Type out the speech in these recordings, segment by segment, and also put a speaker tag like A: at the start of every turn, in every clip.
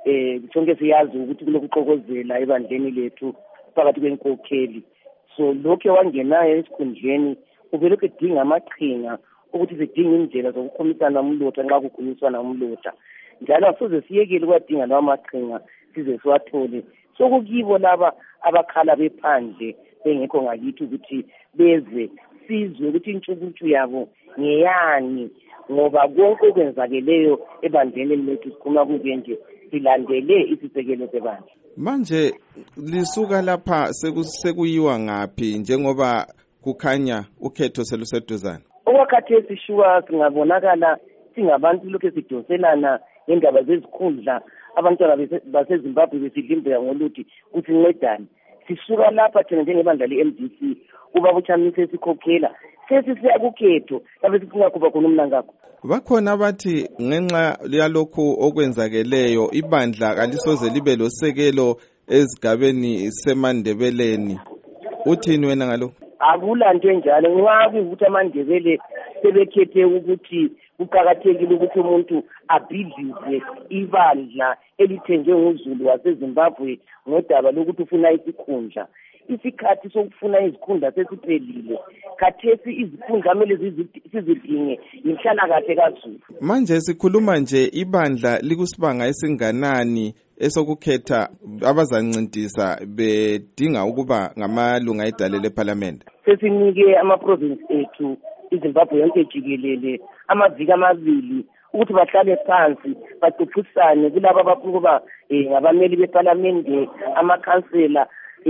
A: sonke siyazi ukuthi kulokuxokozela ebandleni lethu phakathi kwenkokheli. So lokho wangenayo esikhundleni uvele kudinga amaqhinga ukuthi sidinga indlela zokukhomisana umlotha nxa kukhulunyiswana umlotha. Njalo asoze siyekele ukwadinga lawo maqhinga size siwathole. So kukibo laba abakhala bephandle bengekho ngakithi ukuthi beze sizwe ukuthi intshukuntshu yabo ngeyani, ngoba konke okwenzakeleyo ebandleni lethu sikhuluma kuke nje silandele isisekelo sebandla.
B: Manje lisuka lapha sekuyiwa ngaphi njengoba kukhanya ukhetho seluseduzana?
A: Okwakhathesi shuwa singabonakala singabantu lokho sidonselana ngendaba zezikhundla, abantwana baseZimbabwe besidlimbeka ngoluthi kusincedane. Sisuka lapha thina njengebandla le-MDC ubaba uChamisa esikhokhela sesiya kukhetho lapho sifuna kuba khona umnankakho.
B: Bakhona abathi ngenxa yalokhu okwenzakeleyo ibandla kalisoze libe losekelo ezigabeni semandebeleni. Uthini wena ngalokho?
A: Akula nto enjalo, nxa ukuthi amandebele sebekhethe ukuthi kuqakathekile ukuthi umuntu abhidlize ibandla elithenjwe nguZulu waseZimbabwe ngodaba lokuthi ufuna isikhundla. Isikhathi sokufuna izikhundla sesiphelile. Khathesi izikhundla kumele sizidinge yinhlalakahle kaZulu.
B: Manje sikhuluma nje ibandla likusibanga esinganani esokukhetha abazancintisa bedinga ukuba ngamalunga edale leParliament?
A: Sesinike ama-province ethu iZimbabwe yonke jikelele amaviki amabili ukuthi bahlale phansi baxoxisane kulabo abafuna ukuba ngabameli beParliament, amakhansela,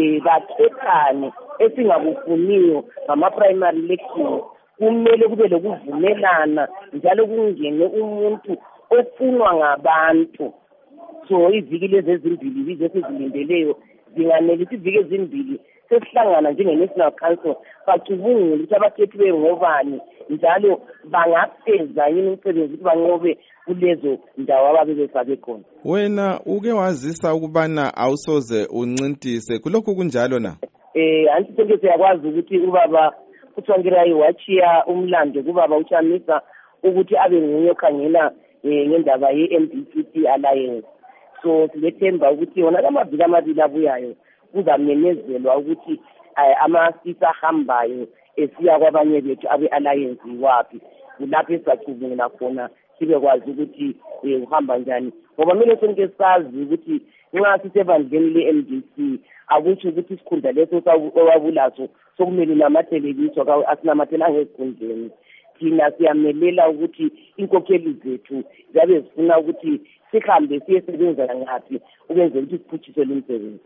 A: bakhethane esingakufuniyo ngama-primary elections. Kumele kube lokuvumelana njalo kungene umuntu ofunwa ngabantu. So iviki lezi ezimbili bize sezilindeleyo zinganelisa iviki ezimbili sesihlangana njenge-National Council bacubungule ukuthi abakhethiweyo ngobani njalo bangafeza yini umsebenzi ukuthi banqobe kulezo ndawo ababe befake khona.
B: Wena uke wazisa ukubana awusoze uncintise kulokhu kunjalo na?
A: Anti sonke siyakwazi ukuthi ubaba uThongirayi wachiya umlando kubaba uChamisa ukuthi abe nguye okhangela ngendaba ye-MDC Alliance. So silethemba ukuthi yona lamaviki amabili abuyayo kuzamenyezelwa ukuthi amasisa ahambayo esiya kwabanye bethu abe-alliance wapi. Kulapho esacubungula khona sibe kwazi ukuthi uhamba njani, ngoba kumele sonke sazi ukuthi nxa sisebandleni le-MDC akutsho ukuthi isikhundla leso owabulaso sokumele unamathele kiso asinamathela ngezikhundleni. Thina siyamelela ukuthi inkokheli zethu ziyabe zifuna ukuthi sihambe siyesebenza ngaphi ukwenzela ukuthi siphutshise lo msebenzi.